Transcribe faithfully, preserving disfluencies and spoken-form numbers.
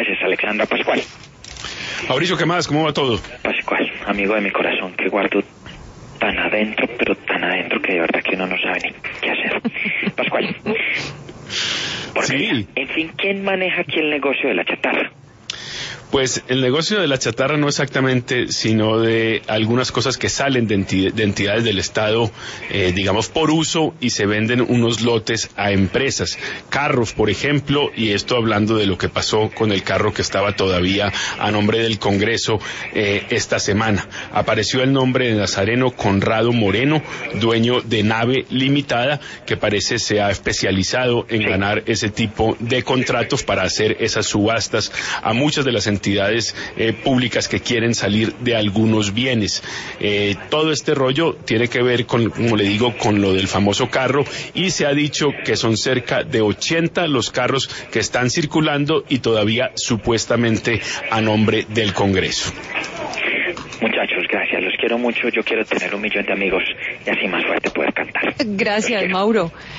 gracias, Alexandra. Pascual. Mauricio, ¿qué más? ¿Cómo va todo? Pascual, amigo de mi corazón, que guardo tan adentro, pero tan adentro que de verdad que uno no sabe ni qué hacer. Pascual. Sí. En fin, ¿quién maneja aquí el negocio de la chatarra? Pues el negocio de la chatarra no exactamente, sino de algunas cosas que salen de, enti- de entidades del Estado, eh, digamos, por uso y se venden unos lotes a empresas. Carros, por ejemplo, y esto hablando de lo que pasó con el carro que estaba todavía a nombre del Congreso eh, esta semana. Apareció el nombre de Nazareno Conrado Moreno, dueño de Nave Limitada, que parece se ha especializado en ganar ese tipo de contratos para hacer esas subastas a muchas de las entidades entidades eh, públicas que quieren salir de algunos bienes. Eh, todo este rollo tiene que ver con, como le digo, con lo del famoso carro, y se ha dicho que son cerca de ochenta los carros que están circulando y todavía supuestamente a nombre del Congreso. Muchachos, gracias, los quiero mucho, yo quiero tener un millón de amigos y así más fuerte poder cantar. Gracias, Mauro.